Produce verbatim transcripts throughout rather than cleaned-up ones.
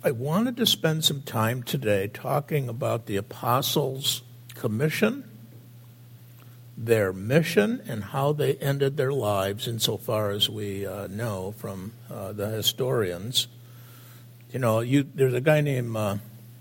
I wanted to spend some time today talking about the apostles' commission, their mission, and how they ended their lives insofar as we uh, know from uh, the historians. You know, you, there's a guy named uh,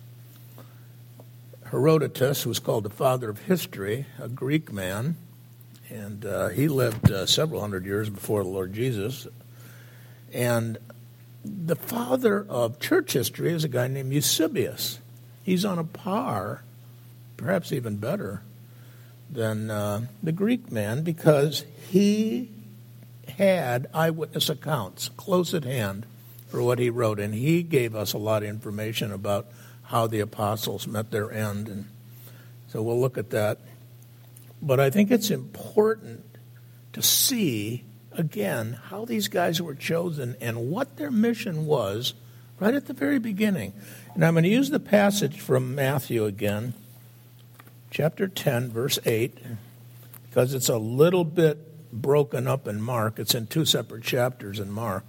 Herodotus, who's called the father of history, a Greek man, and uh, he lived uh, several hundred years before the Lord Jesus. And the father of church history is a guy named Eusebius. He's on a par, perhaps even better, than uh, the Greek man because he had eyewitness accounts close at hand for what he wrote, and he gave us a lot of information about how the apostles met their end, and so we'll look at that. But I think it's important to see, again, how these guys were chosen and what their mission was right at the very beginning. And I'm going to use the passage from Matthew again, chapter ten, verse eight, because it's a little bit broken up in Mark. It's in two separate chapters in Mark.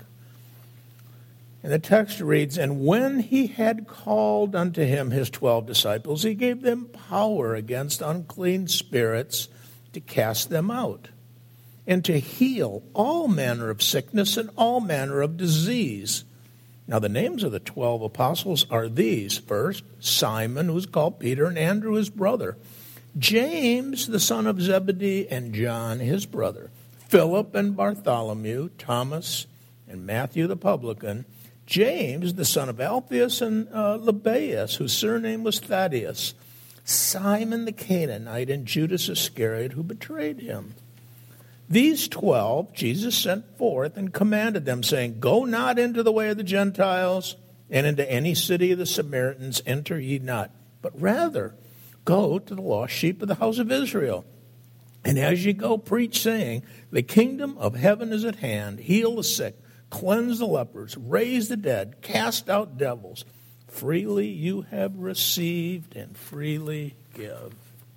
And the text reads, "And when he had called unto him his twelve disciples, he gave them power against unclean spirits to cast them out, and to heal all manner of sickness and all manner of disease." Now the names of the twelve apostles are these. First, Simon, who's called Peter, and Andrew his brother, James, the son of Zebedee, and John his brother, Philip and Bartholomew, Thomas and Matthew the publican, James, the son of Alphaeus, and uh, Lebbaeus, whose surname was Thaddeus, Simon the Canaanite, and Judas Iscariot, who betrayed him. These twelve Jesus sent forth and commanded them, saying, "Go not into the way of the Gentiles, and into any city of the Samaritans enter ye not, but rather go to the lost sheep of the house of Israel. And as ye go, preach, saying, The kingdom of heaven is at hand. Heal the sick, cleanse the lepers, raise the dead, cast out devils. Freely you have received, and freely give."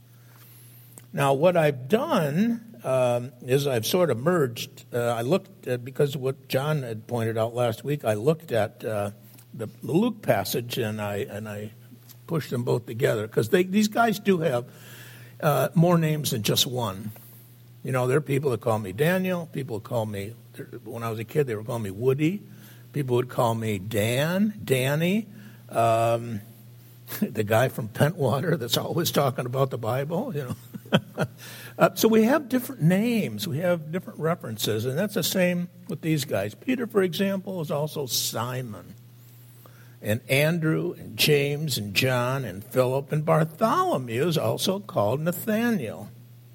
Now, what I've done um, is I've sort of merged. Uh, I looked at, because of what John had pointed out last week, I looked at uh, the, the Luke passage, and I and I pushed them both together, because these guys do have uh, more names than just one. You know, there are people that call me Daniel. People call me, when I was a kid, they were calling me Woody. People would call me Dan, Danny, um, the guy from Pentwater that's always talking about the Bible, you know. uh, so we have different names. We have different references, and that's the same with these guys. Peter, for example, is also Simon, and Andrew, and James, and John, and Philip, and Bartholomew is also called Nathaniel.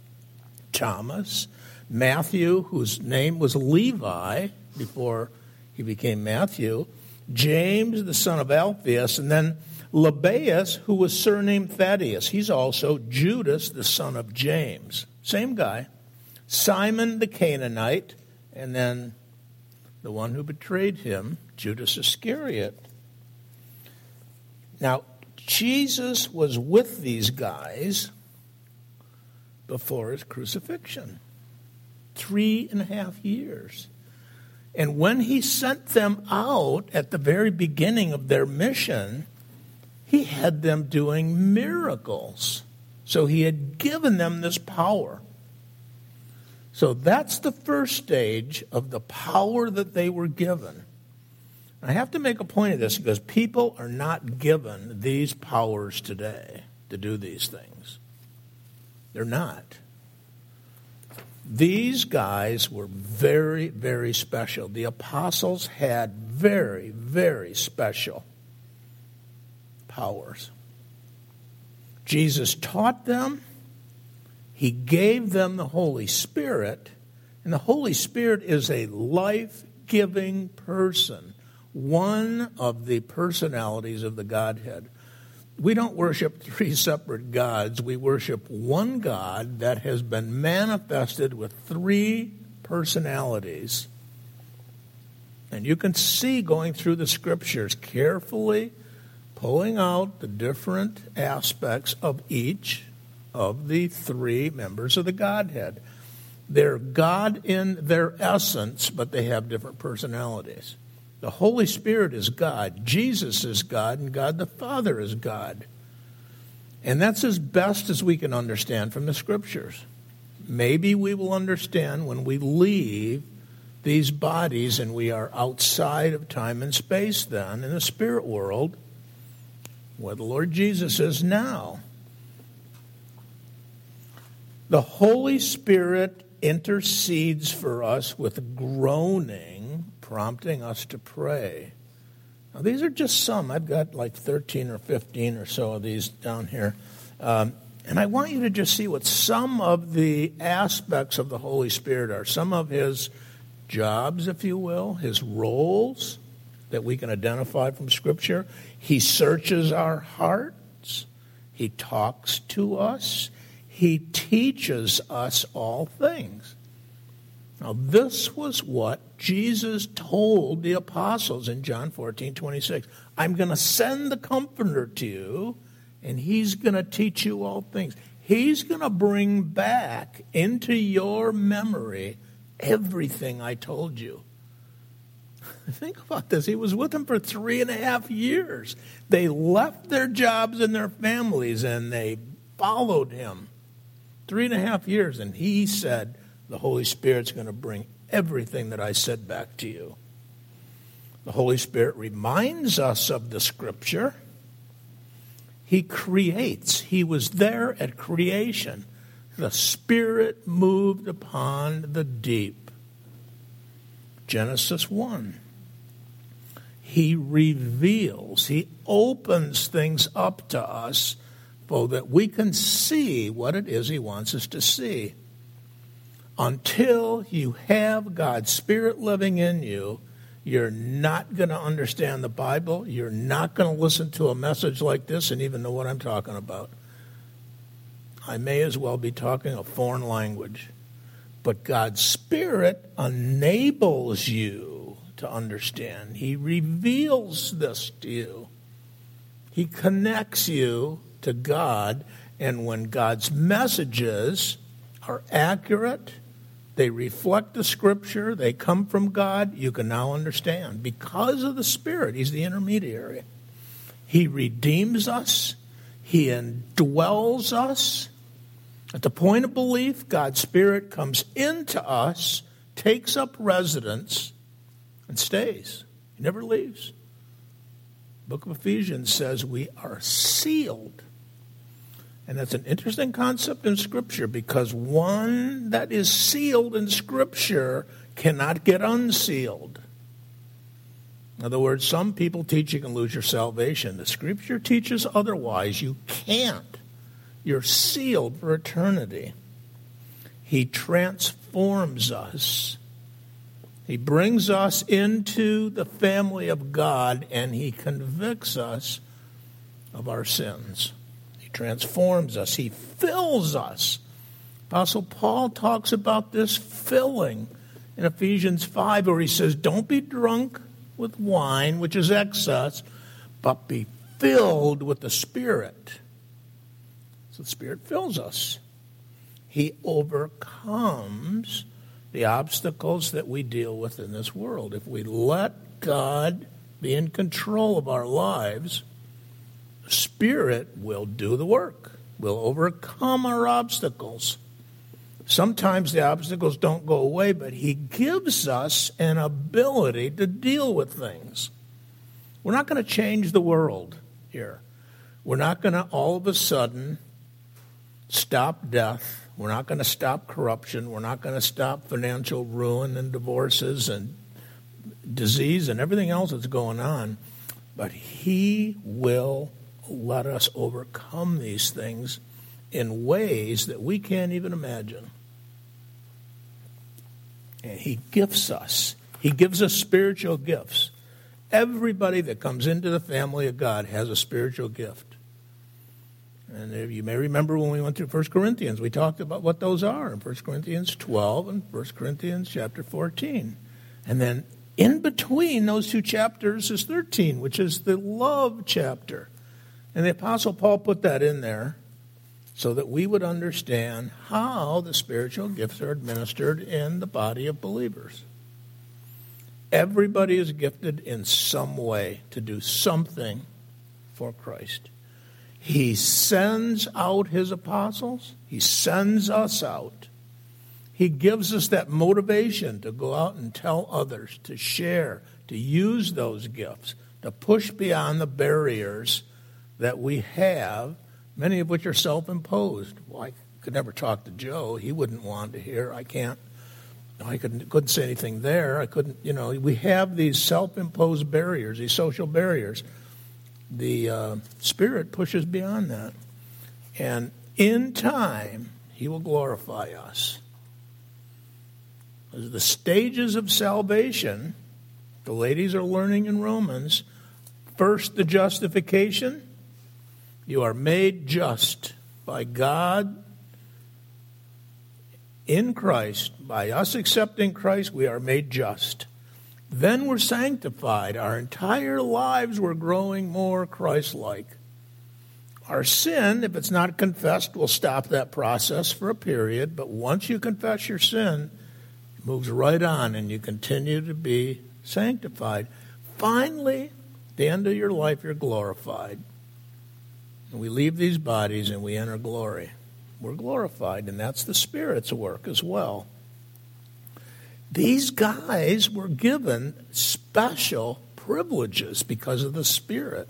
Thomas, Matthew, whose name was Levi before he became Matthew, James, the son of Alphaeus, and then Lebbaeus, who was surnamed Thaddeus. He's also Judas, the son of James. Same guy. Simon the Canaanite, and then the one who betrayed him, Judas Iscariot. Now, Jesus was with these guys before his crucifixion. Three and a half years. And when he sent them out at the very beginning of their mission, he had them doing miracles. So he had given them this power. So that's the first stage of the power that they were given. I have to make a point of this because people are not given these powers today to do these things. They're not. These guys were very, very special. The apostles had very, very special powers. Jesus taught them. He gave them the Holy Spirit. And the Holy Spirit is a life-giving person, one of the personalities of the Godhead. We don't worship three separate gods. We worship one God that has been manifested with three personalities. And you can see going through the scriptures carefully, pulling out the different aspects of each of the three members of the Godhead. They're God in their essence, but they have different personalities. The Holy Spirit is God. Jesus is God, and God the Father is God. And that's as best as we can understand from the Scriptures. Maybe we will understand when we leave these bodies and we are outside of time and space then, in the spirit world, where the Lord Jesus is now. The Holy Spirit intercedes for us with groaning, prompting us to pray. Now, these are just some. I've got like thirteen or fifteen or so of these down here. Um, and I want you to just see what some of the aspects of the Holy Spirit are. Some of his jobs, if you will, his roles that we can identify from Scripture. He searches our hearts. He talks to us. He teaches us all things. Now, this was what Jesus told the apostles in John fourteen twenty-six. I'm going to send the Comforter to you, and he's going to teach you all things. He's going to bring back into your memory everything I told you. Think about this. He was with them for three and a half years. They left their jobs and their families, and they followed him. Three and a half years, and he said, the Holy Spirit's going to bring everything that I said back to you. The Holy Spirit reminds us of the Scripture. He creates. He was there at creation. The Spirit moved upon the deep. Genesis one. He reveals. He opens things up to us so that we can see what it is he wants us to see. Until you have God's Spirit living in you, you're not going to understand the Bible. You're not going to listen to a message like this and even know what I'm talking about. I may as well be talking a foreign language. But God's Spirit enables you to understand. He reveals this to you. He connects you to God, and when God's messages are accurate, they reflect the Scripture, they come from God, you can now understand. Because of the Spirit, he's the intermediary. He redeems us. He indwells us. At the point of belief, God's Spirit comes into us, takes up residence, and stays. He never leaves. The book of Ephesians says we are sealed. And that's an interesting concept in Scripture, because one that is sealed in Scripture cannot get unsealed. In other words, some people teach you can lose your salvation. The Scripture teaches otherwise. You can't. You're sealed for eternity. He transforms us. He brings us into the family of God, and he convicts us of our sins. He transforms us. He fills us. Apostle Paul talks about this filling in Ephesians five, where he says, don't be drunk with wine, which is excess, but be filled with the Spirit. So the Spirit fills us. He overcomes the obstacles that we deal with in this world. If we let God be in control of our lives, the Spirit will do the work. We'll overcome our obstacles. Sometimes the obstacles don't go away, but he gives us an ability to deal with things. We're not going to change the world here. We're not going to all of a sudden stop death. We're not going to stop corruption. We're not going to stop financial ruin and divorces and disease and everything else that's going on. But he will let us overcome these things in ways that we can't even imagine. And he gifts us. He gives us spiritual gifts. Everybody that comes into the family of God has a spiritual gift. And you may remember when we went through First Corinthians, we talked about what those are in First Corinthians twelve and First Corinthians chapter fourteen. And then in between those two chapters is thirteen, which is the love chapter. And the Apostle Paul put that in there so that we would understand how the spiritual gifts are administered in the body of believers. Everybody is gifted in some way to do something for Christ. He sends out his apostles. He sends us out. He gives us that motivation to go out and tell others, to share, to use those gifts, to push beyond the barriers that we have, many of which are self-imposed. Well, I could never talk to Joe. He wouldn't want to hear. I can't. I couldn't, couldn't say anything there. I couldn't, you know, we have these self-imposed barriers, these social barriers. The uh, Spirit pushes beyond that. And in time, he will glorify us. The stages of salvation, the ladies are learning in Romans, first the justification. You are made just by God in Christ. By us accepting Christ, we are made just. Then we're sanctified. Our entire lives we're growing more Christ-like. Our sin, if it's not confessed, will stop that process for a period. But once you confess your sin, it moves right on and you continue to be sanctified. Finally, at the end of your life, you're glorified. And we leave these bodies and we enter glory. We're glorified, and that's the Spirit's work as well. These guys were given special privileges because of the Spirit.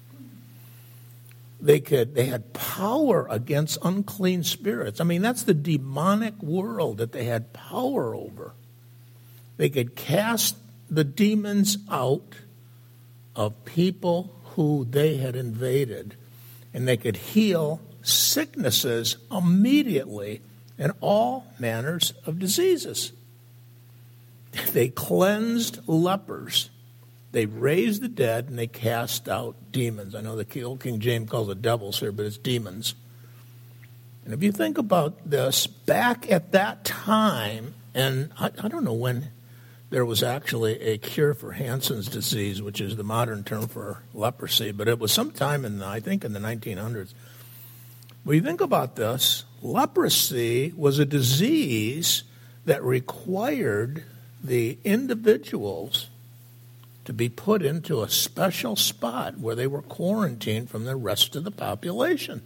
They could, they had power against unclean spirits. I mean, that's the demonic world that they had power over. They could cast the demons out of people who they had invaded, and they could heal sicknesses immediately and all manners of diseases. They cleansed lepers. They raised the dead, and they cast out demons. I know the old King James calls it devils here, but it's demons. And if you think about this, back at that time, and I, I don't know when there was actually a cure for Hansen's disease, which is the modern term for leprosy, but it was sometime in, the, I think, in the nineteen hundreds. When you think about this, leprosy was a disease that required the individuals to be put into a special spot where they were quarantined from the rest of the population.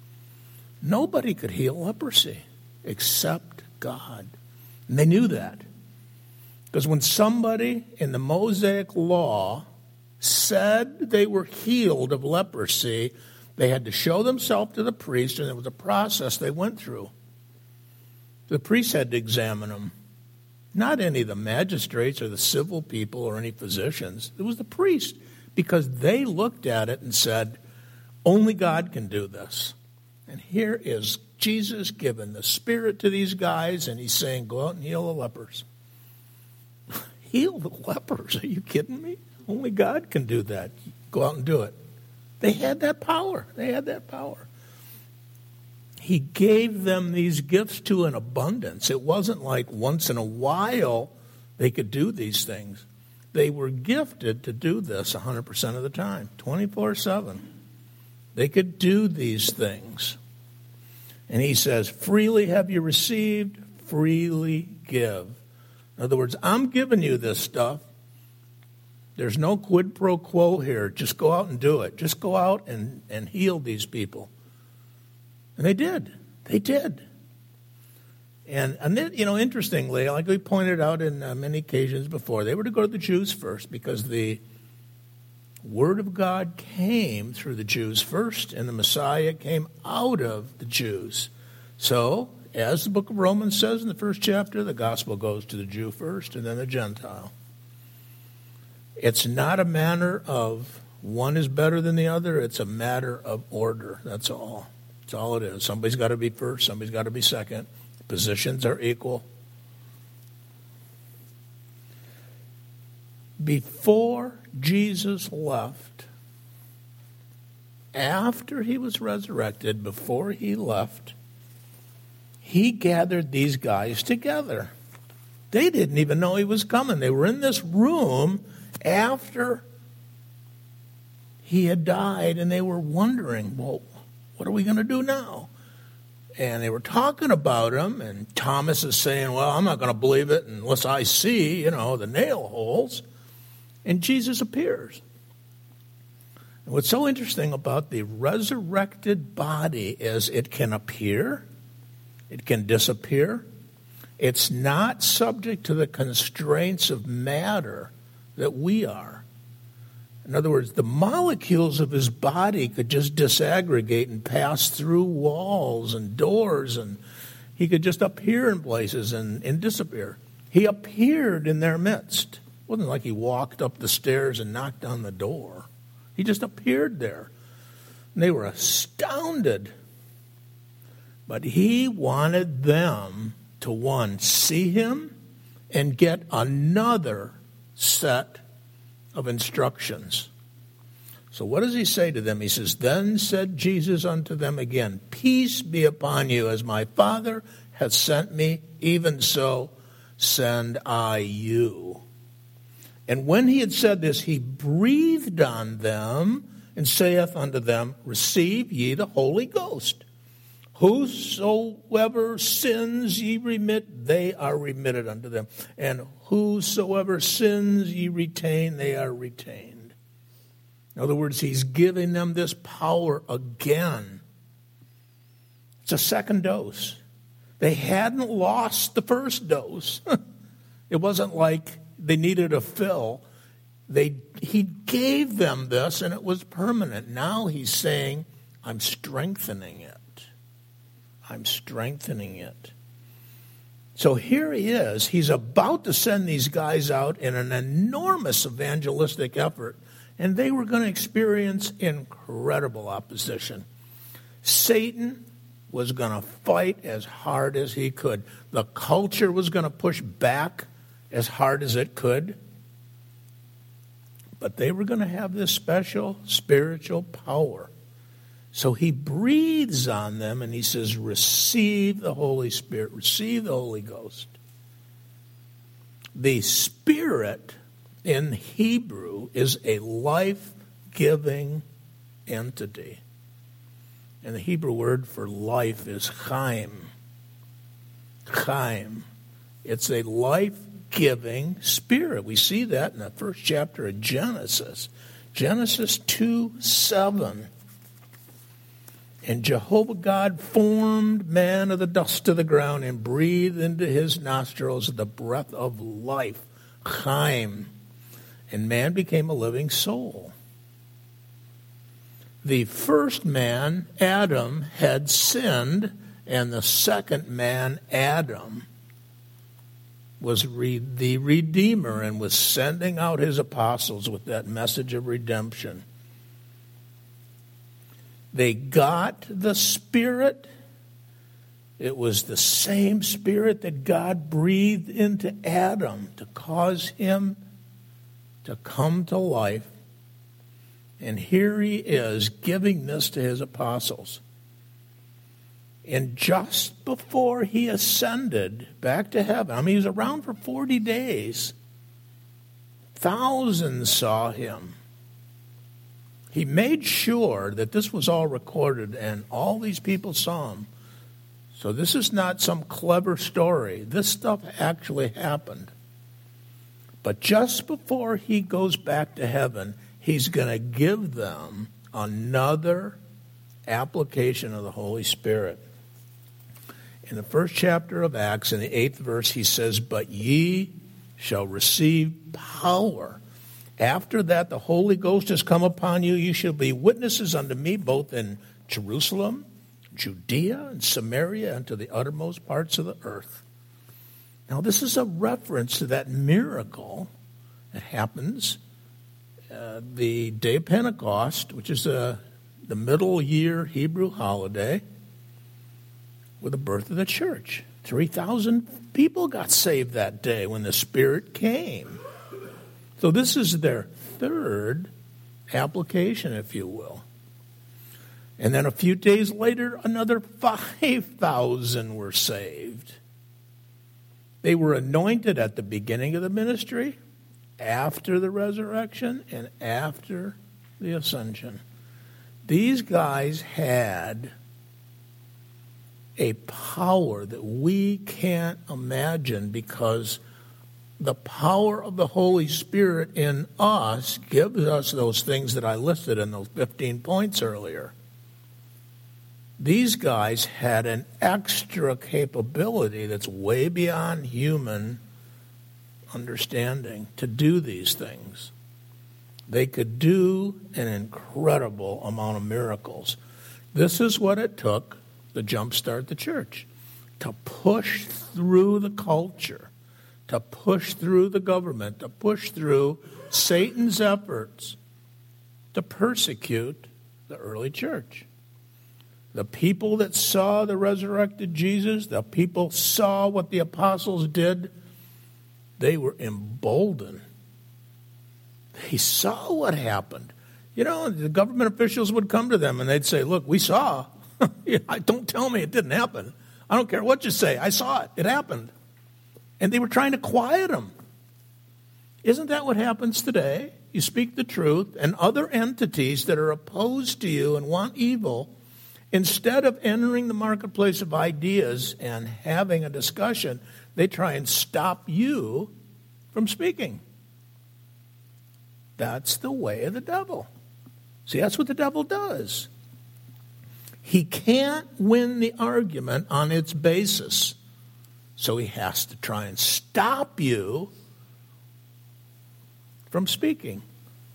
Nobody could heal leprosy except God. And they knew that. Because when somebody in the Mosaic law said they were healed of leprosy, they had to show themselves to the priest, and it was a process they went through. The priest had to examine them. Not any of the magistrates or the civil people or any physicians. It was the priest, because they looked at it and said, only God can do this. And here is Jesus giving the Spirit to these guys, and he's saying, go out and heal the lepers. Heal the lepers? Are you kidding me? Only God can do that. Go out and do it. They had that power. They had that power. He gave them these gifts to an abundance. It wasn't like once in a while they could do these things. They were gifted to do this one hundred percent of the time, twenty-four seven. They could do these things. And he says, freely have you received, freely give. In other words, I'm giving you this stuff. There's no quid pro quo here. Just go out and do it. Just go out and, and heal these people. And they did. They did. And, and then, you know, interestingly, like we pointed out in uh, many occasions before, they were to go to the Jews first because the Word of God came through the Jews first, and the Messiah came out of the Jews. So, as the book of Romans says in the first chapter, the gospel goes to the Jew first and then the Gentile. It's not a matter of one is better than the other. It's a matter of order. That's all. That's all it is. Somebody's got to be first. Somebody's got to be second. Positions are equal. Before Jesus left, after he was resurrected, before he left, he gathered these guys together. They didn't even know he was coming. They were in this room after he had died, and they were wondering, well, what are we going to do now? And they were talking about him, and Thomas is saying, well, I'm not going to believe it unless I see, you know, the nail holes. And Jesus appears. And what's so interesting about the resurrected body is it can appear, it can disappear. It's not subject to the constraints of matter that we are. In other words, the molecules of his body could just disaggregate and pass through walls and doors, and he could just appear in places and, and disappear. He appeared in their midst. It wasn't like he walked up the stairs and knocked on the door. He just appeared there. And they were astounded. But he wanted them to, one, see him and get another set of instructions. So what does he say to them? He says, "Then said Jesus unto them again, Peace be upon you, as my Father hath sent me, even so send I you." And when he had said this, he breathed on them and saith unto them, Receive ye the Holy Ghost. Whosoever sins ye remit, they are remitted unto them. And whosoever sins ye retain, they are retained. In other words, he's giving them this power again. It's a second dose. They hadn't lost the first dose. It wasn't like they needed a fill. They, he gave them this, and it was permanent. Now he's saying, I'm strengthening it. I'm strengthening it. So here he is. He's about to send these guys out in an enormous evangelistic effort, and they were going to experience incredible opposition. Satan was going to fight as hard as he could. The culture was going to push back as hard as it could. But they were going to have this special spiritual power. So he breathes on them and he says, receive the Holy Spirit, receive the Holy Ghost. The Spirit in Hebrew is a life-giving entity. And the Hebrew word for life is chaim. Chaim. It's a life-giving spirit. We see that in the first chapter of Genesis. Genesis two seven. And Jehovah God formed man of the dust of the ground and breathed into his nostrils the breath of life, chaim, and man became a living soul. The first man, Adam, had sinned, and the second man, Adam, was re- the Redeemer and was sending out his apostles with that message of redemption. They got the Spirit. It was the same Spirit that God breathed into Adam to cause him to come to life. And here he is giving this to his apostles. And just before he ascended back to heaven, I mean, he was around for forty days. Thousands saw him. He made sure that this was all recorded and all these people saw him. So this is not some clever story. This stuff actually happened. But just before he goes back to heaven, he's going to give them another application of the Holy Spirit. In the first chapter of Acts, in the eighth verse, he says, But ye shall receive power. After that, the Holy Ghost has come upon you. You shall be witnesses unto me both in Jerusalem, Judea, and Samaria, and to the uttermost parts of the earth. Now, this is a reference to that miracle that happens uh, the day of Pentecost, which is uh, the middle year Hebrew holiday, with the birth of the church. three thousand people got saved that day when the Spirit came. So this is their third application, if you will. And then a few days later, another five thousand were saved. They were anointed at the beginning of the ministry, after the resurrection, and after the ascension. These guys had a power that we can't imagine because the power of the Holy Spirit in us gives us those things that I listed in those fifteen points earlier. These guys had an extra capability that's way beyond human understanding to do these things. They could do an incredible amount of miracles. This is what it took to jumpstart the church, to push through the culture, to push through the government, to push through Satan's efforts to persecute the early church. The people that saw the resurrected Jesus, the people saw what the apostles did, they were emboldened. They saw what happened. You know, the government officials would come to them and they'd say, look, we saw. Don't tell me it didn't happen. I don't care what you say. I saw it. It happened. And they were trying to quiet them. Isn't that what happens today? You speak the truth, and other entities that are opposed to you and want evil, instead of entering the marketplace of ideas and having a discussion, they try and stop you from speaking. That's the way of the devil. See, that's what the devil does. He can't win the argument on its basis, so he has to try and stop you from speaking.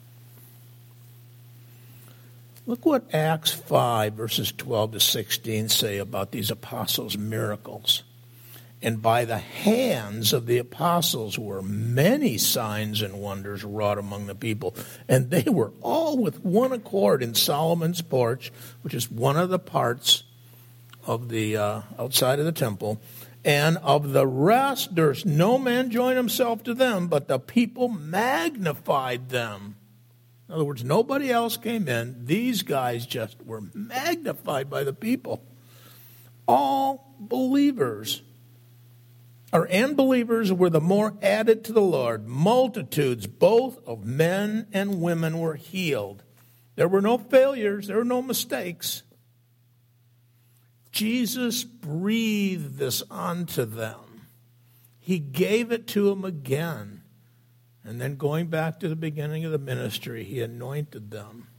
Look what Acts five, verses twelve to sixteen say about these apostles' miracles. And by the hands of the apostles were many signs and wonders wrought among the people. And they were all with one accord in Solomon's porch, which is one of the parts of the uh, outside of the temple. And of the rest, durst no man join himself to them, but the people magnified them. In other words, nobody else came in. These guys just were magnified by the people. All believers, or and believers were the more added to the Lord. Multitudes, both of men and women, were healed. There were no failures. There were no mistakes. Jesus breathed this onto them. He gave it to them again. And then going back to the beginning of the ministry, he anointed them.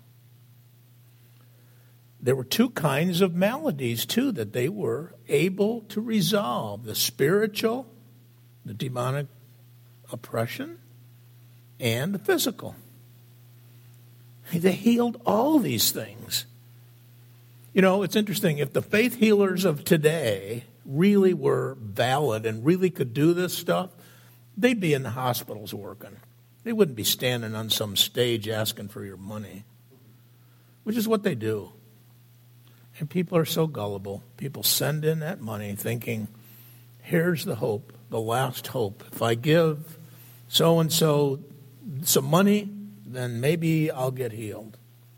There were two kinds of maladies, too, that they were able to resolve. The spiritual, the demonic oppression, and the physical. They healed all these things. You know, it's interesting. If the faith healers of today really were valid and really could do this stuff, they'd be in the hospitals working. They wouldn't be standing on some stage asking for your money, which is what they do. And people are so gullible. People send in that money thinking, here's the hope, the last hope. If I give so-and-so some money, then maybe I'll get healed.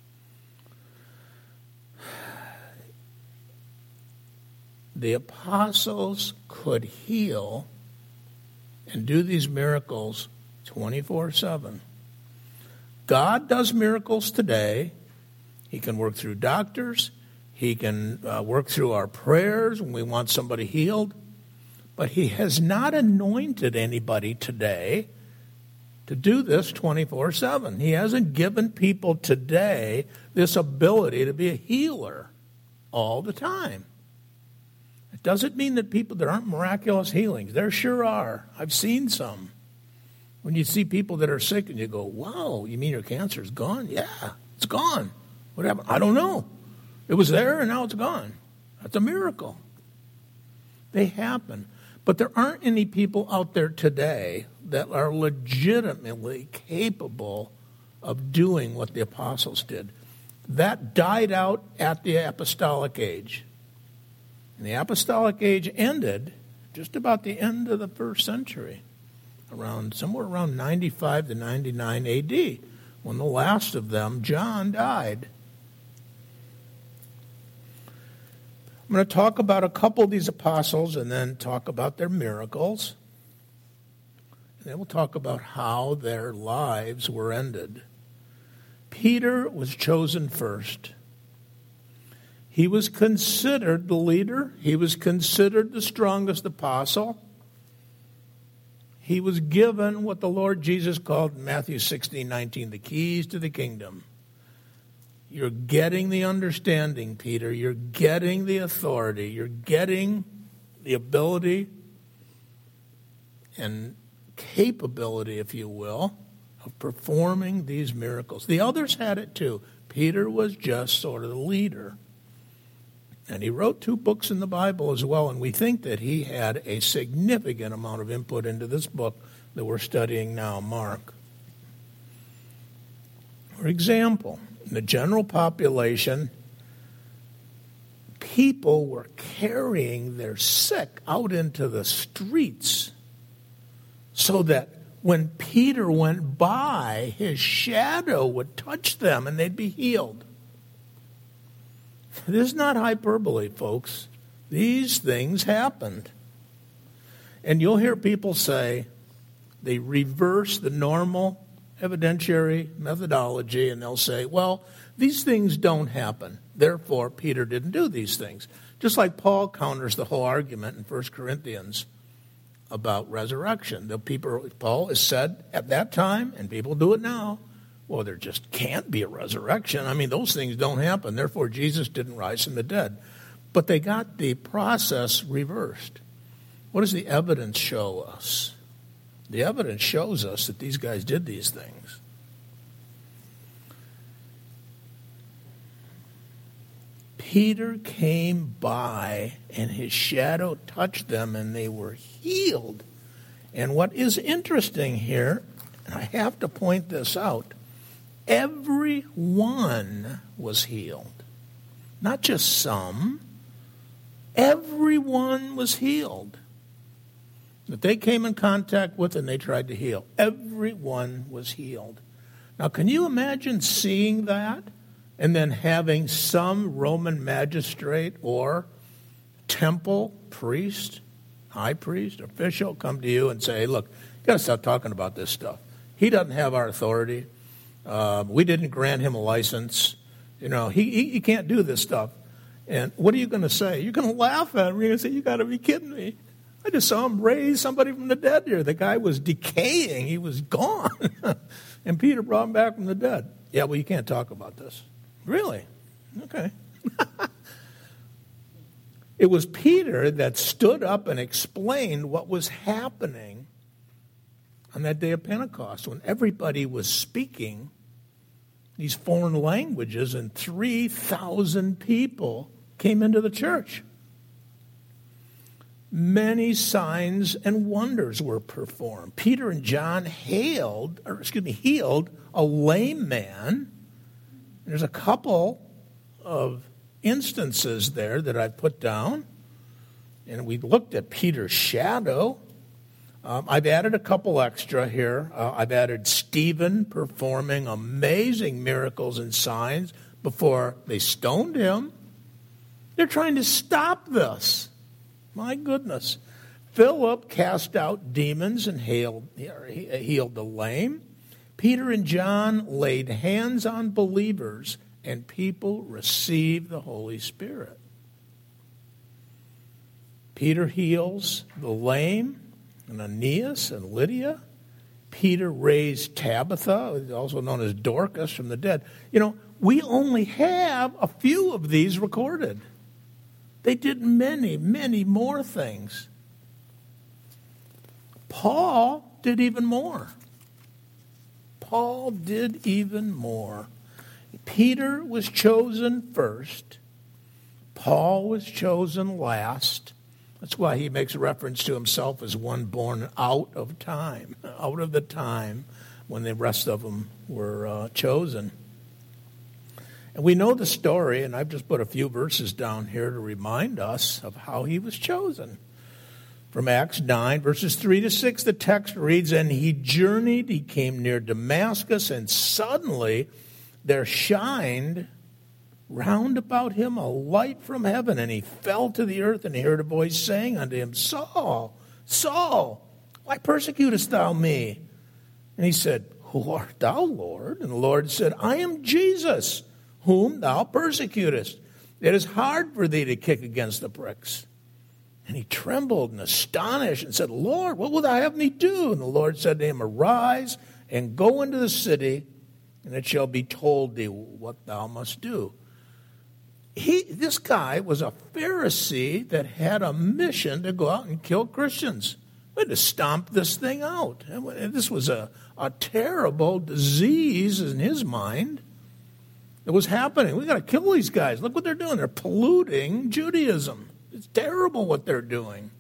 The apostles could heal and do these miracles twenty-four seven. God does miracles today. He can work through doctors. He can uh, work through our prayers when we want somebody healed. But he has not anointed anybody today to do this twenty-four seven. He hasn't given people today this ability to be a healer all the time. It doesn't mean that people, there aren't miraculous healings. There sure are. I've seen some. When you see people that are sick and you go, wow, you mean your cancer's gone? Yeah, it's gone. What happened? I don't know. It was there and now it's gone. That's a miracle. They happen. But there aren't any people out there today that are legitimately capable of doing what the apostles did. That died out at the apostolic age. And the apostolic age ended just about the end of the first century, around somewhere around ninety-five to ninety-nine A D, when the last of them, John, died. I'm going to talk about a couple of these apostles and then talk about their miracles. And then we'll talk about how their lives were ended. Peter was chosen first. He was considered the leader. He was considered the strongest apostle. he was given what the Lord Jesus called in Matthew sixteen nineteen, the keys to the kingdom. You're getting the understanding, Peter. You're getting the authority. You're getting the ability and capability, if you will, of performing these miracles. The others had it too. Peter was just sort of the leader. And he wrote two books in the Bible as well, and we think that he had a significant amount of input into this book that we're studying now, Mark. For example, in the general population, people were carrying their sick out into the streets so that when Peter went by, his shadow would touch them and they'd be healed. This is not hyperbole, folks. These things happened. And you'll hear people say they reverse the normal evidentiary methodology, and they'll say, well, these things don't happen. Therefore, Peter didn't do these things. Just like Paul counters the whole argument in First Corinthians about resurrection. The people, Paul has said at that time, and people do it now, well, there just can't be a resurrection. I mean, those things don't happen. Therefore, Jesus didn't rise from the dead. But they got the process reversed. What does the evidence show us? The evidence shows us that these guys did these things. Peter came by, and his shadow touched them, and they were healed. And what is interesting here, and I have to point this out, everyone was healed. Not just some. Everyone was healed that they came in contact with and they tried to heal. Everyone was healed. Now, can you imagine seeing that and then having some Roman magistrate or temple priest, high priest, official come to you and say, hey, look, you got to stop talking about this stuff. He doesn't have our authority. Uh, we didn't grant him a license. You know, he, he, he can't do this stuff. And what are you going to say? You're going to laugh at him. You're going to say, you got to be kidding me. I just saw him raise somebody from the dead here. The guy was decaying. He was gone. And Peter brought him back from the dead. Yeah, well, you can't talk about this. Really? Okay. It was Peter that stood up and explained what was happening on that day of Pentecost when everybody was speaking these foreign languages and three thousand people came into the church. Many signs and wonders were performed. Peter and John hailed, or excuse me, healed a lame man. There's a couple of instances there that I put down. And we looked at Peter's shadow. Um, I've added a couple extra here. Uh, I've added Stephen performing amazing miracles and signs before they stoned him. They're trying to stop this. My goodness. Philip cast out demons and healed, healed the lame. Peter and John laid hands on believers, and people received the Holy Spirit. Peter heals the lame, and Aeneas and Lydia. Peter raised Tabitha, also known as Dorcas, from the dead. You know, we only have a few of these recorded. They did many, many more things. Paul did even more. Paul did even more. Peter was chosen first. Paul was chosen last. That's why he makes reference to himself as one born out of time, out of the time when the rest of them were uh, chosen. And we know the story, and I've just put a few verses down here to remind us of how he was chosen. From Acts nine, verses three to six, the text reads, and he journeyed, he came near Damascus, and suddenly there shined round about him a light from heaven, and he fell to the earth, and he heard a voice saying unto him, Saul, Saul, why persecutest thou me? And he said, who art thou, Lord? And the Lord said, I am Jesus, whom thou persecutest. It is hard for thee to kick against the pricks. And he trembled and astonished and said, Lord, what will thou have me do? And the Lord said to him, arise and go into the city, and it shall be told thee what thou must do. He, this guy was a Pharisee that had a mission to go out and kill Christians. We had to stomp this thing out. And this was a, a terrible disease in his mind. It was happening. We got to kill these guys. Look what they're doing. They're polluting Judaism. It's terrible what they're doing.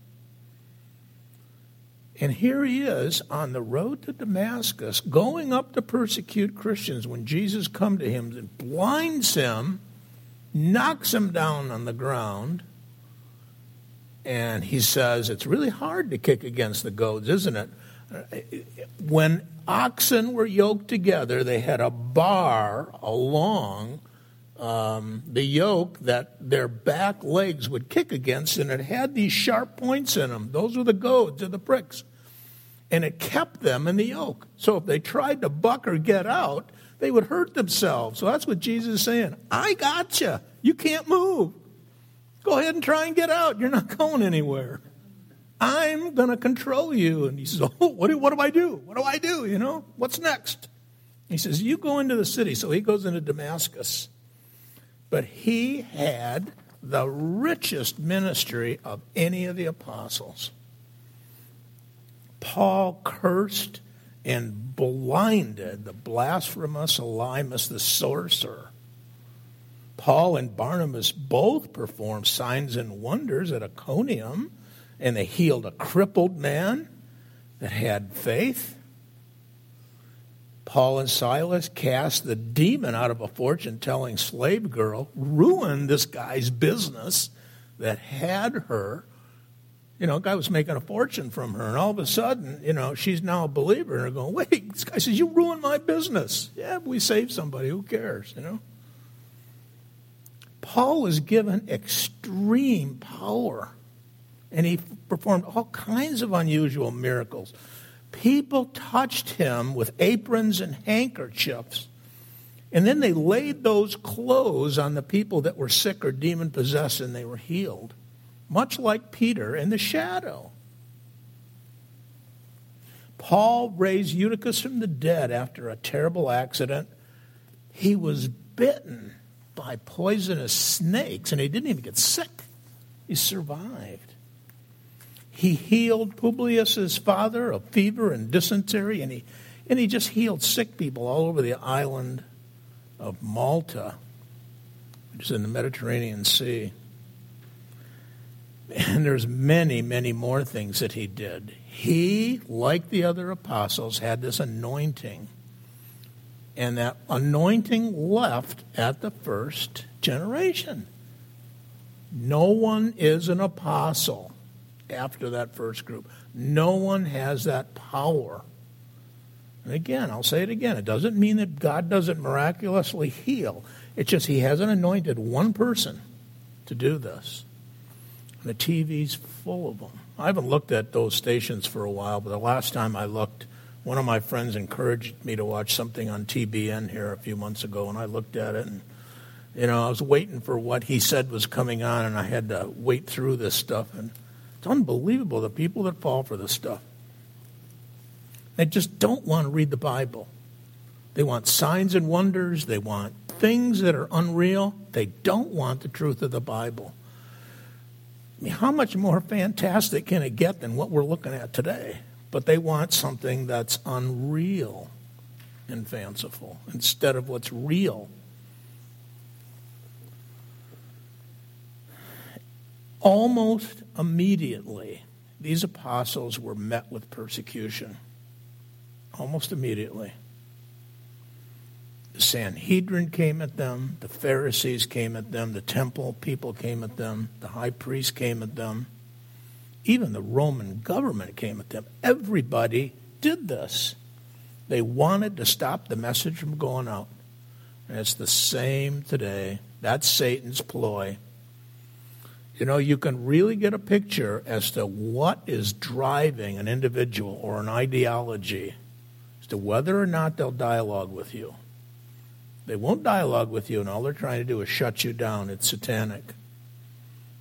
And here he is on the road to Damascus, going up to persecute Christians when Jesus comes to him and blinds him, knocks him down on the ground, and he says, it's really hard to kick against the goads, isn't it? When oxen were yoked together, they had a bar along Um, the yoke that their back legs would kick against, and it had these sharp points in them. Those were the goads or the pricks. And it kept them in the yoke. So if they tried to buck or get out, they would hurt themselves. So that's what Jesus is saying. I got you. You can't move. Go ahead and try and get out. You're not going anywhere. I'm going to control you. And he says, oh, what do, what do I do? What do I do? You know, what's next? He says, you go into the city. So he goes into Damascus. But he had the richest ministry of any of the apostles. Paul cursed and blinded the blasphemous Elymas the sorcerer. Paul and Barnabas both performed signs and wonders at Iconium, and they healed a crippled man that had faith. Paul and Silas cast the demon out of a fortune-telling slave girl, ruined this guy's business that had her. You know, a guy was making a fortune from her, and all of a sudden, you know, she's now a believer, and they're going, wait, this guy says, you ruined my business. Yeah, but we saved somebody. Who cares, you know? Paul was given extreme power, and he performed all kinds of unusual miracles. People touched him with aprons and handkerchiefs, and then they laid those clothes on the people that were sick or demon-possessed, and they were healed, much like Peter in the shadow. Paul raised Eutychus from the dead after a terrible accident. He was bitten by poisonous snakes, and he didn't even get sick. He survived. He healed Publius' father of fever and dysentery, and he, and he just healed sick people all over the island of Malta, which is in the Mediterranean Sea. And there's many, many more things that he did. He, like the other apostles, had this anointing. And that anointing left at the first generation. No one is an apostle after that first group. No one has that power. And again, I'll say it again. It doesn't mean that God doesn't miraculously heal. It's just he hasn't anointed one person to do this. And the T V's full of them. I haven't looked at those stations for a while, but the last time I looked, one of my friends encouraged me to watch something on T B N here a few months ago, and I looked at it, and you know, I was waiting for what he said was coming on, and I had to wait through this stuff, and it's unbelievable, the people that fall for this stuff. They just don't want to read the Bible. They want signs and wonders. They want things that are unreal. They don't want the truth of the Bible. I mean, how much more fantastic can it get than what we're looking at today? But they want something that's unreal and fanciful instead of what's real. Almost immediately, these apostles were met with persecution. Almost immediately. The Sanhedrin came at them. The Pharisees came at them. The temple people came at them. The high priest came at them. Even the Roman government came at them. Everybody did this. They wanted to stop the message from going out. And it's the same today. That's Satan's ploy. You know, you can really get a picture as to what is driving an individual or an ideology as to whether or not they'll dialogue with you. They won't dialogue with you, and all they're trying to do is shut you down. It's satanic.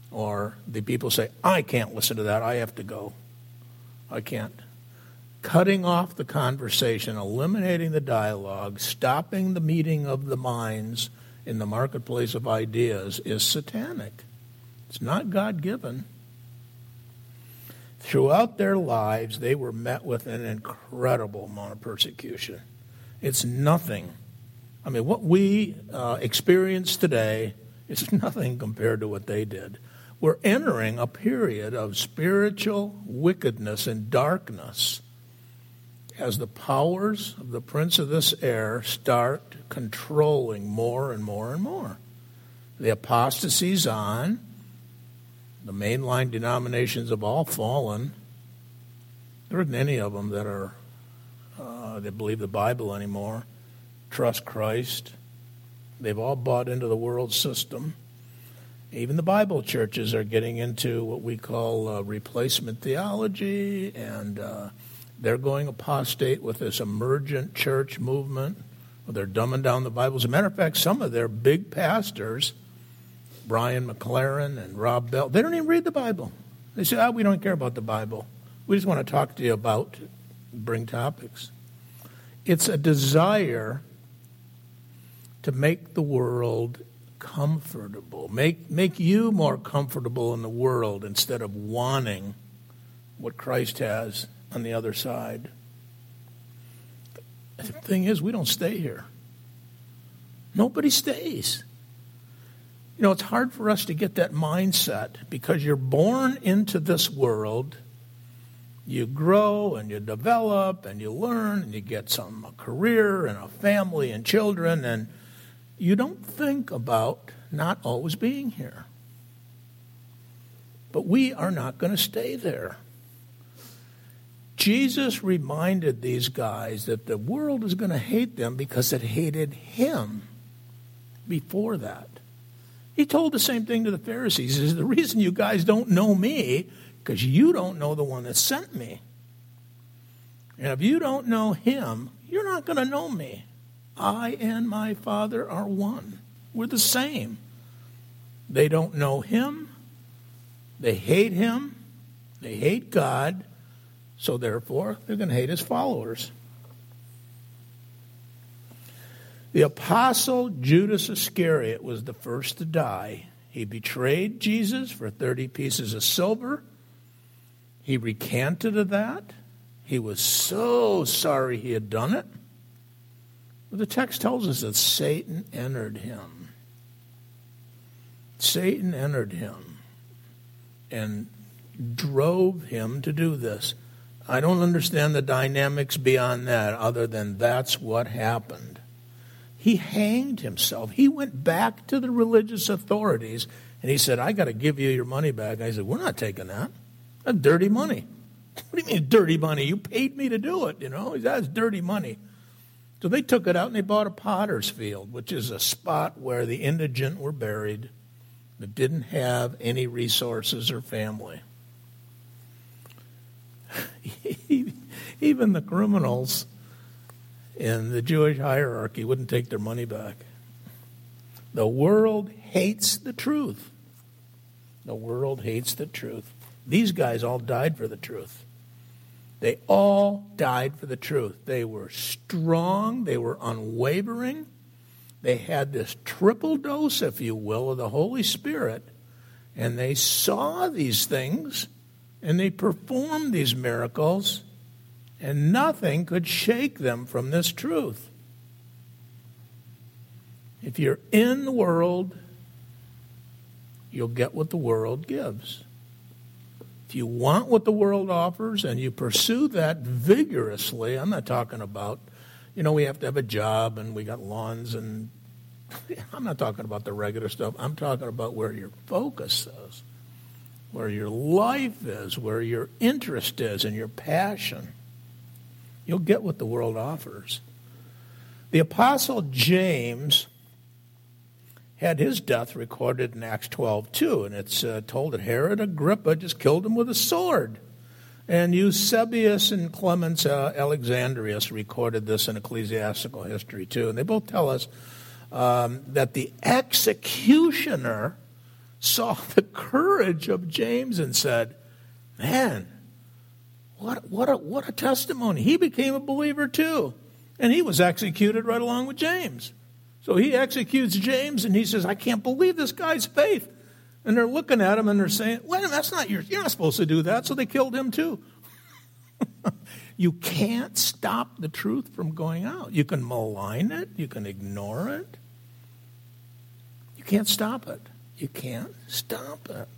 Or the people say, I can't listen to that, I have to go. I can't. Cutting off the conversation, eliminating the dialogue, stopping the meeting of the minds in the marketplace of ideas is satanic. It's not God-given. Throughout their lives, they were met with an incredible amount of persecution. It's nothing. I mean, what we uh, experience today is nothing compared to what they did. We're entering a period of spiritual wickedness and darkness as the powers of the prince of this air start controlling more and more and more. The apostasy's on. The mainline denominations have all fallen. There aren't any of them that are uh, that believe the Bible anymore, trust Christ. They've all bought into the world system. Even the Bible churches are getting into what we call uh, replacement theology, and uh, they're going apostate with this emergent church movement. They're dumbing down the Bible. As a matter of fact, some of their big pastors, Brian McLaren and Rob Bell, they don't even read the Bible. They say, oh, we don't care about the Bible. We just want to talk to you about, bring topics. It's a desire to make the world comfortable, make make you more comfortable in the world instead of wanting what Christ has on the other side. The thing is, we don't stay here. Nobody stays. You know, it's hard for us to get that mindset because you're born into this world. You grow and you develop and you learn and you get some a career and a family and children, and you don't think about not always being here. But we are not going to stay there. Jesus reminded these guys that the world is going to hate them because it hated him before that. He told the same thing to the Pharisees. He says, the reason you guys don't know me, because you don't know the one that sent me. And if you don't know him, you're not going to know me. I and my Father are one. We're the same. They don't know him. They hate him. They hate God. So therefore, they're going to hate his followers. The apostle Judas Iscariot was the first to die. He betrayed Jesus for thirty pieces of silver. He recanted of that. He was so sorry he had done it. But the text tells us that Satan entered him. Satan entered him and drove him to do this. I don't understand the dynamics beyond that other than that's what happened. He hanged himself. He went back to the religious authorities and he said, I got to give you your money back. I said, we're not taking that. That's dirty money. What do you mean dirty money? You paid me to do it, you know. That's dirty money. So they took it out and they bought a potter's field, which is a spot where the indigent were buried that didn't have any resources or family. Even the criminals in the Jewish hierarchy wouldn't take their money back. The world hates the truth. The world hates the truth. These guys all died for the truth. They all died for the truth. They were strong. They were unwavering. They had this triple dose, if you will, of the Holy Spirit. And they saw these things, and they performed these miracles, and nothing could shake them from this truth. If you're in the world, you'll get what the world gives. If you want what the world offers and you pursue that vigorously, I'm not talking about, you know, we have to have a job and we got lawns and I'm not talking about the regular stuff. I'm talking about where your focus is, where your life is, where your interest is and your passion. You'll get what the world offers. The Apostle James had his death recorded in Acts twelve two, and it's uh, told that Herod Agrippa just killed him with a sword. And Eusebius and Clemens uh, Alexandrius recorded this in ecclesiastical history too. And they both tell us um, that the executioner saw the courage of James and said, man, what, what, a, what a testimony. He became a believer too. And he was executed right along with James. So he executes James, and he says, I can't believe this guy's faith. And they're looking at him, and they're saying, well, that's not your, you're not supposed to do that. So they killed him too. You can't stop the truth from going out. You can malign it. You can ignore it. You can't stop it. You can't stop it.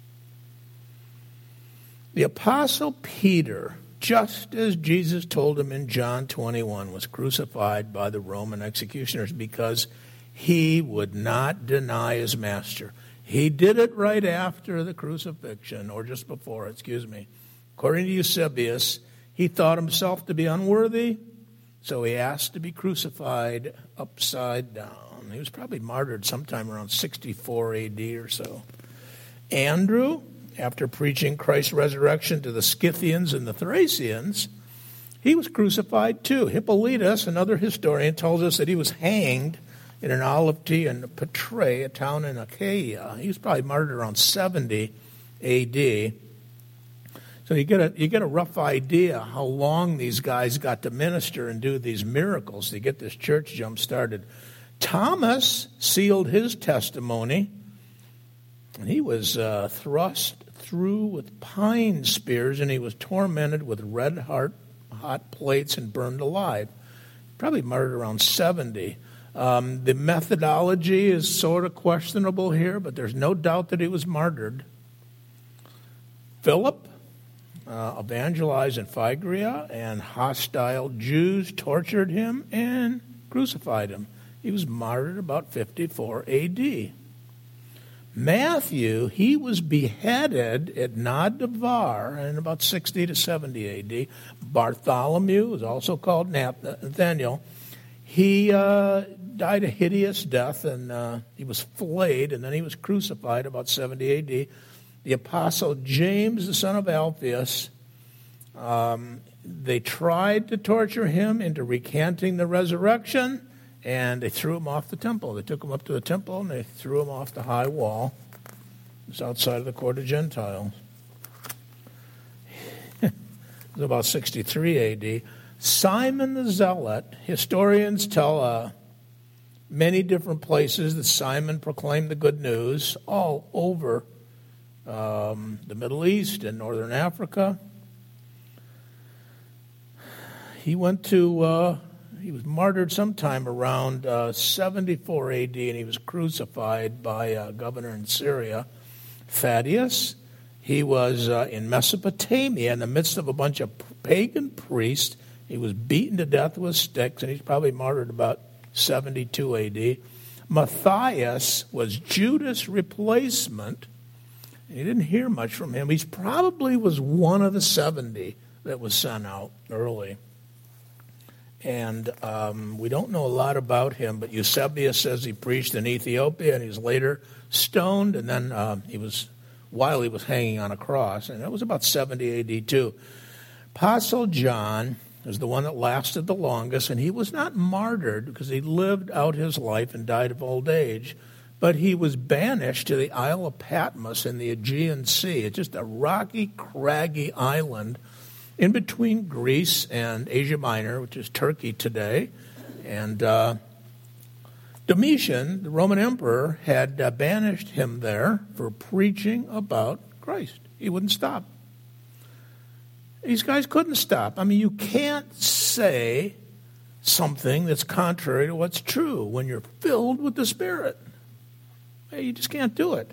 The Apostle Peter, just as Jesus told him in John twenty-one, was crucified by the Roman executioners because he would not deny his master. He did it right after the crucifixion, or just before, excuse me. According to Eusebius, he thought himself to be unworthy, so he asked to be crucified upside down. He was probably martyred sometime around sixty-four A D or so. Andrew, after preaching Christ's resurrection to the Scythians and the Thracians, he was crucified too. Hippolytus, another historian, tells us that he was hanged in an olive tree in Petrae, a town in Achaia. He was probably martyred around seventy A D. So you get a you get a rough idea how long these guys got to minister and do these miracles to get this church jump started. Thomas sealed his testimony, and he was uh, thrust through with pine spears, and he was tormented with red hot, hot plates and burned alive. Probably martyred around seventy. Um, the methodology is sort of questionable here, but there's no doubt that he was martyred. Philip uh, evangelized in Phrygia, and hostile Jews tortured him and crucified him. He was martyred about fifty-four A D. Matthew, he was beheaded at Nadavar in about sixty to seventy A D. Bartholomew was also called Nathaniel. He uh, died a hideous death, and uh, he was flayed, and then he was crucified about seventy A D. The Apostle James, the son of Alphaeus, um, they tried to torture him into recanting the resurrection, and they threw him off the temple. They took him up to the temple, and they threw him off the high wall. It was outside of the court of Gentiles. It was about sixty-three A D. Simon the Zealot, historians tell uh, many different places that Simon proclaimed the good news all over um, the Middle East and Northern Africa. He went to... Uh, He was martyred sometime around uh, seventy-four A D, and he was crucified by a governor in Syria, Thaddeus. He was uh, in Mesopotamia in the midst of a bunch of pagan priests. He was beaten to death with sticks, and he's probably martyred about seventy-two A D. Matthias was Judas' replacement. You didn't hear much from him. He probably was one of the seventy that was sent out early. And um, we don't know a lot about him, but Eusebius says he preached in Ethiopia, and he was later stoned, and then uh, he was, while he was hanging on a cross, and that was about seventy A D too. Apostle John was the one that lasted the longest, and he was not martyred because he lived out his life and died of old age, but he was banished to the Isle of Patmos in the Aegean Sea. It's just a rocky, craggy island in between Greece and Asia Minor, which is Turkey today. And uh, Domitian, the Roman emperor, had uh, banished him there for preaching about Christ. He wouldn't stop. These guys couldn't stop. I mean, you can't say something that's contrary to what's true when you're filled with the Spirit. You just can't do it.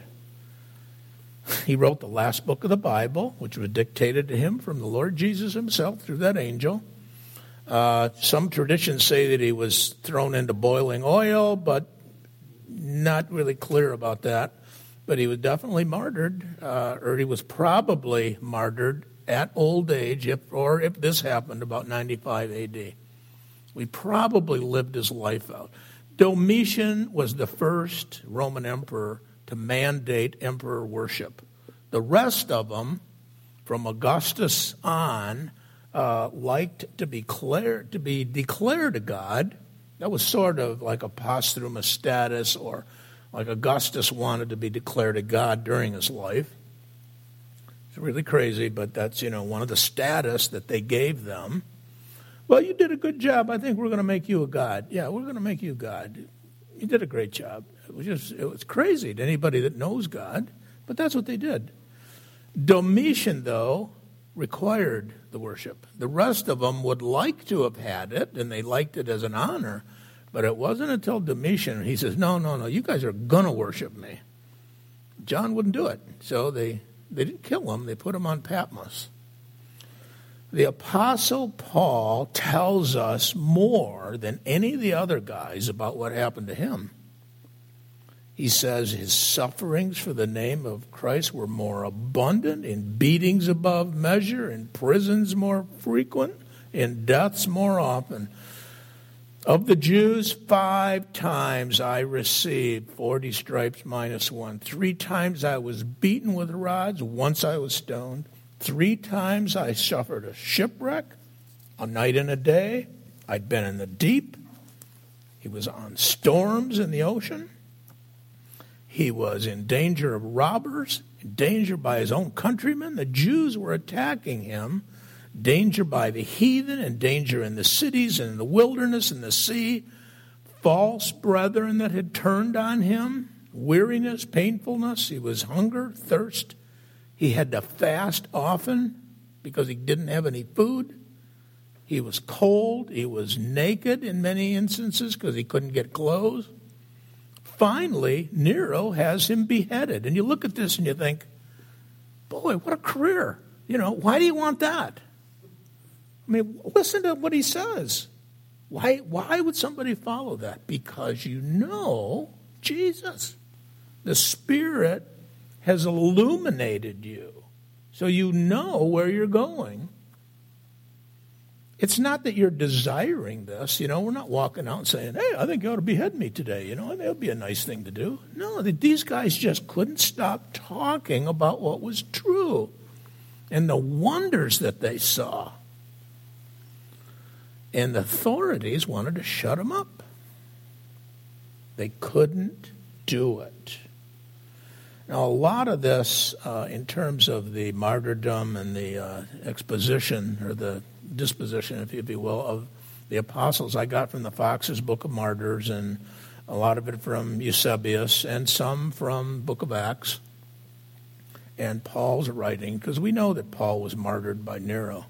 He wrote the last book of the Bible, which was dictated to him from the Lord Jesus himself through that angel. Uh, some traditions say that he was thrown into boiling oil, but not really clear about that. But he was definitely martyred, uh, or he was probably martyred at old age, if or if this happened about ninety-five A D. We probably lived his life out. Domitian was the first Roman emperor to mandate emperor worship. The rest of them, from Augustus on, uh, liked to be declared to be declared a god. That was sort of like a posthumous status, or Like Augustus wanted to be declared a god during his life. It's really crazy, but that's, you know, one of the status that they gave them. Well, you did a good job. I think we're going to make you a god. Yeah, we're going to make you a god. You did a great job. It was just, it was crazy to anybody that knows God, but that's what they did. Domitian, though, required the worship. The rest of them would like to have had it, and they liked it as an honor, but it wasn't until Domitian, he says, no, no, no, you guys are going to worship me. John wouldn't do it, so they, they didn't kill him. They put him on Patmos. The Apostle Paul tells us more than any of the other guys about what happened to him. He says his sufferings for the name of Christ were more abundant, in beatings above measure, in prisons more frequent, in deaths more often. Of the Jews, five times I received forty stripes minus one. Three times I was beaten with rods. Once I was stoned. Three times I suffered a shipwreck, a night and a day. I'd been in the deep. He was on storms in the ocean. He was in danger of robbers, in danger by his own countrymen. The Jews were attacking him. Danger by the heathen, and danger in the cities and in the wilderness and the sea. False brethren that had turned on him. Weariness, painfulness. He was hunger, thirst. He had to fast often because he didn't have any food. He was cold. He was naked in many instances because he couldn't get clothes. Finally, Nero has him beheaded. And you look at this and you think, boy, what a career. You know, why do you want that? I mean, listen to what he says. Why, why would somebody follow that? Because you know Jesus. The Spirit has illuminated you, so you know where you're going. It's not that you're desiring this. You know, we're not walking out and saying, hey, I think you ought to behead me today. You know, that would be a nice thing to do. No, these guys just couldn't stop talking about what was true and the wonders that they saw. And the authorities wanted to shut them up. They couldn't do it. Now, a lot of this, uh, in terms of the martyrdom and the uh, exposition, or the disposition, if you will, of the apostles, I got from the Fox's Book of Martyrs, and a lot of it from Eusebius, and some from Book of Acts, and Paul's writing, because we know that Paul was martyred by Nero.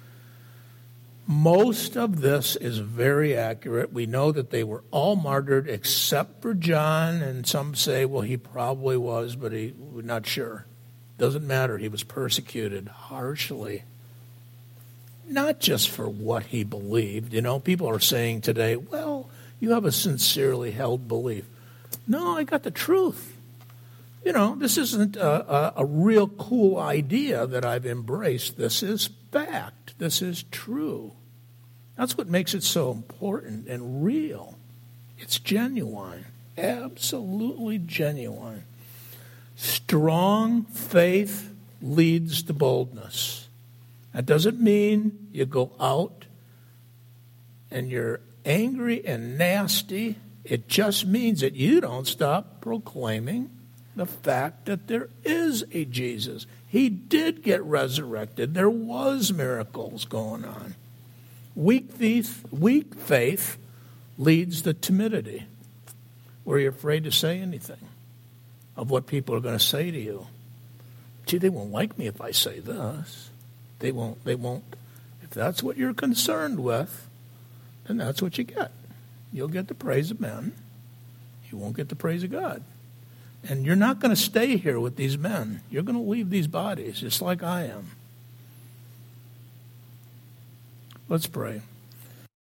Most of this is very accurate. We know that they were all martyred except for John, and some say, well, he probably was, but he, we're not sure. Doesn't matter. He was persecuted harshly. Not just for what he believed. You know, people are saying today, well, you have a sincerely held belief. No, I got the truth. You know, this isn't a, a, a real cool idea that I've embraced. This is fact. This is true. That's what makes it so important and real. It's genuine. Absolutely genuine. Strong faith leads to boldness. That doesn't mean you go out and you're angry and nasty. It just means that you don't stop proclaiming the fact that there is a Jesus. He did get resurrected. There was miracles going on. Weak faith, weak faith leads to timidity, where you're afraid to say anything of what people are going to say to you. Gee, they won't like me if I say this. They won't, they won't. If that's what you're concerned with, then that's what you get. You'll get the praise of men. You won't get the praise of God. And you're not going to stay here with these men. You're going to leave these bodies, just like I am. Let's pray.